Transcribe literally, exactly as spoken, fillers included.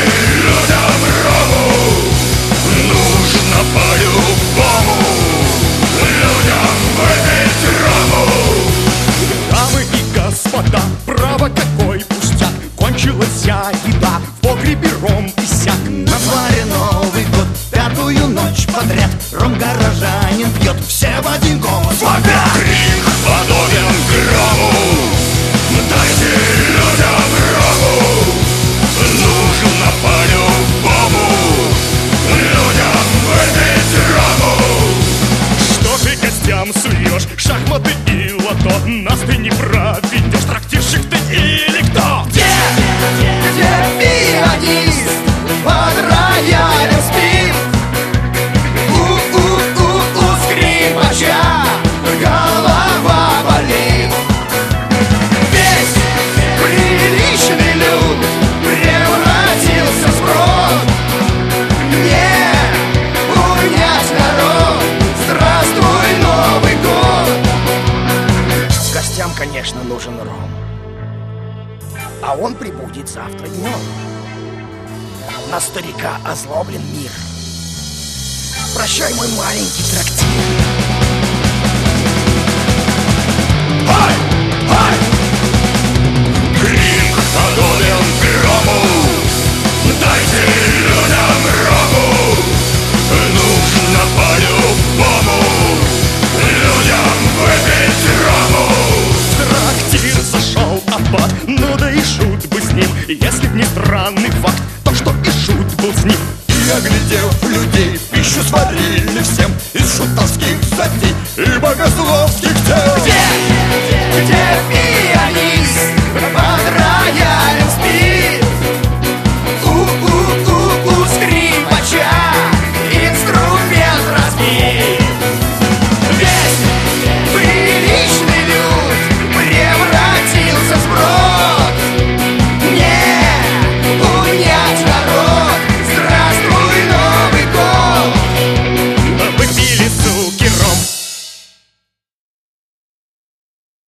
людям рому нужно по-любому, людям выпить рому. Дамы и господа, право какой пустяк, кончилась вся еда, в погребе ром иссяк. На дворе Новый год, пятую ночь подряд ром горожанин пьет, все в один голос вопят. Крик подобен грому, дайте людям рому, нужно по-любому, людям выпить рому. Что ты гостям суешь, шахматы и лото, нас ты не проведешь, трактирщик ты или кто? Где, где пианист под роялем спит? У-у-у-у скрипача голова болит. Весь приличный люд превратился в сброд. Не унять народ, здравствуй, Новый год. Гостям, конечно, нужен ром, а он прибудет завтра днем. На старика озлоблен мир. Прощай, мой маленький трактир. Ай! Ай! Крик подобен грому, дайте людям рому, нужно по-любому, людям выпить рому. В трактир зашел аббат, ну да и шут бы с ним. Если б не странный факт, то что и шут был с ним. И оглядев людей, пищу сварили всем из шутовских затей и богословских дел. Где, где, где